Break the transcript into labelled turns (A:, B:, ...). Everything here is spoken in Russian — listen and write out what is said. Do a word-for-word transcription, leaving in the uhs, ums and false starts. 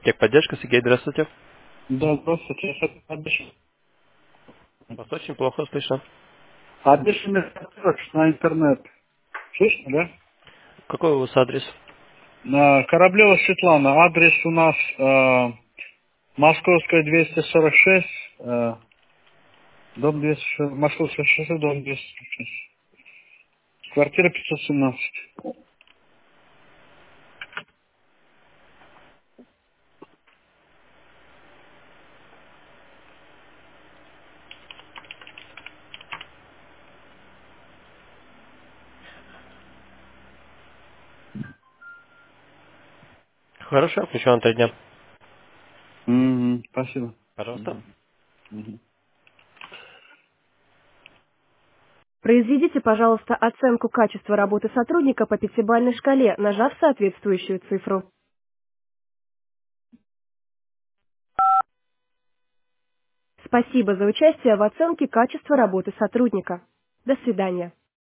A: Техподдержка, Сергей, здравствуйте.
B: Да, здравствуйте. Я хотел обещать.
A: Вас очень плохо слышно.
B: Обещанный запрос на интернет. Слышно, да?
A: Какой у вас адрес?
B: На Кораблева Светлана. Адрес у нас э, Московская двести сорок шесть, э, дом двести шесть, Московская шоссе, дом двести сорок шесть. Квартира пятьсот семнадцать.
A: Хорошо, еще на три дня.
B: Мгм, спасибо.
A: Пожалуйста.
B: Мгм, мгм.
C: Произведите, пожалуйста, оценку качества работы сотрудника по пятибалльной шкале, нажав соответствующую цифру. Спасибо за участие в оценке качества работы сотрудника. До свидания.